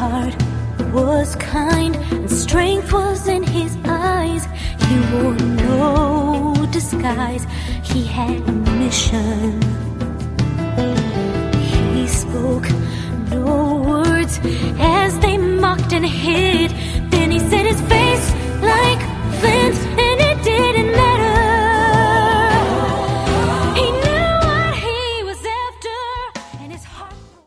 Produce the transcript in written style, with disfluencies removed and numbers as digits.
heart was kind and strength was in his eyes. He wore no disguise, he had a mission. He spoke no words as they mocked and hid. Then he set his face like flint